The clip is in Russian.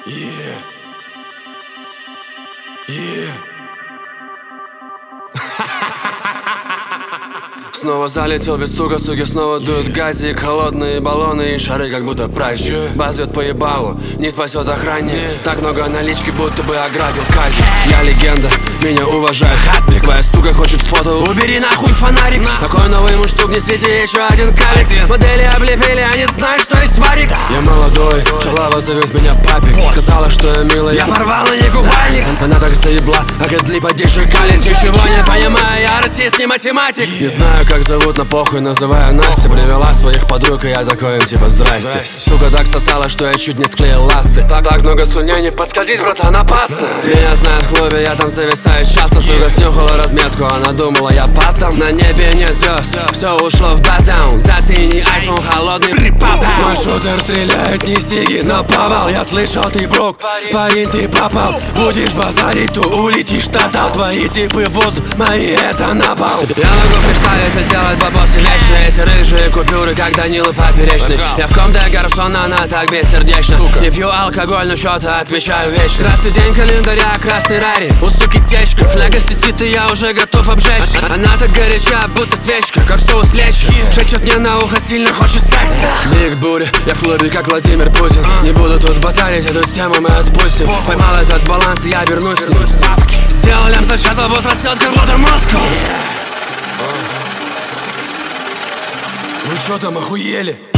Yeah. Yeah. Снова залетел без стука, суки снова дуют газик. Холодные баллоны и шары, как будто праздник. Бас бьет по ебалу, не спасет охранник. Так много налички, будто бы ограбил казик. Я легенда, меня уважает Хасбик. Твоя сука хочет фото, убери нахуй фонарик. Такой новый муштук, не свети еще один калик. Модели облепили, они знают, что есть варик. Я молодой, шалава зовет меня папик. Сказала, что я милый, я порвал на ней купальник. Она так заебла, а Гэдли поддержи калит. Ничего не понимаю, я артист, не математик. Не знаю, как зовут, на похуй, называю Настя. Привела своих подруг, и я такой им типа здрасте. Сука так сосала, что я чуть не склеил ласты. Так много слюней, не подскользись, братан, опасно. Меня знают в клубе, я там зависаю часто. Сука снюхала разметку, она думала, я пастом. На небе нет звезд, все ушло в баздаун. За синий айфон, холодный припапал. Мой шутер стреляет не сиги, но повал. Я слышал, ты брук, парень, ты попал. Будешь базарить, то улетишь тотал. Твои типы босс, мои это напал. Я могу фристайлить, сделать бабосы вечные. Эти рыжие купюры, как Данила Поперечный. Я в комнате гарсона, она так бессердечна. Не пью алкоголь, но счеты отмечаю вечно. Красный день календаря, красный рари. У суки течка, фляга сидит, и я уже готов обжечь. Она так горяча, будто свечка, как соус лечка. Шепчет мне на ухо, сильно хочет секса. Биг Бури, я в клубе, как Владимир Путин. Не буду тут базарить, эту тему мы отпустим. Поймал этот баланс, и я вернусь с ним. Сделал лям за час, а босс растет, как Water Moscow. Вы что там, охуели?